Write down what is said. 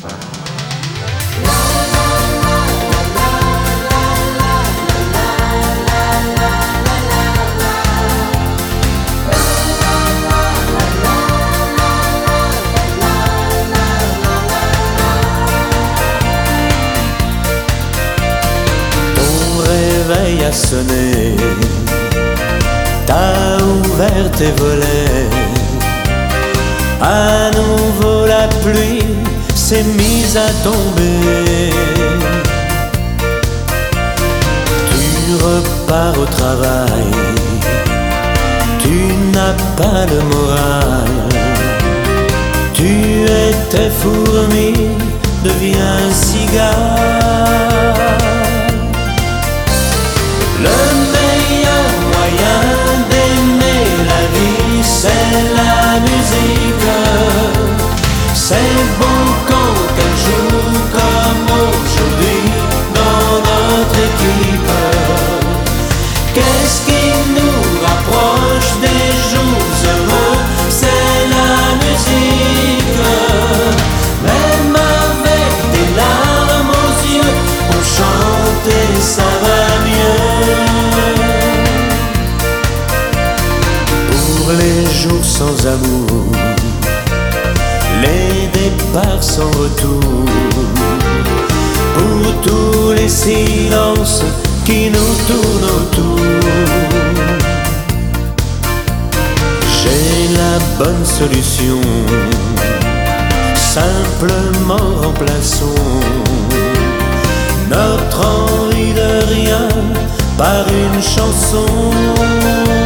Réveil a sonné, t'as ouvert tes volets, à nouveau la pluie s'est mise à tomber. Tu repars au travail, tu n'as pas le moral, tu étais fourmi, deviens cigare. Le meilleur moyen d'aimer la vie, c'est la musique. C'est bon quand elle joue comme aujourd'hui dans notre équipe. Qu'est-ce qui nous rapproche des jours heureux? C'est la musique. Même avec des larmes aux yeux, on chante et ça va mieux. Pour les jours sans amour, les départs sans retour, pour tous les silences qui nous tournent autour, j'ai la bonne solution. Simplement remplaçons notre envie de rien par une chanson.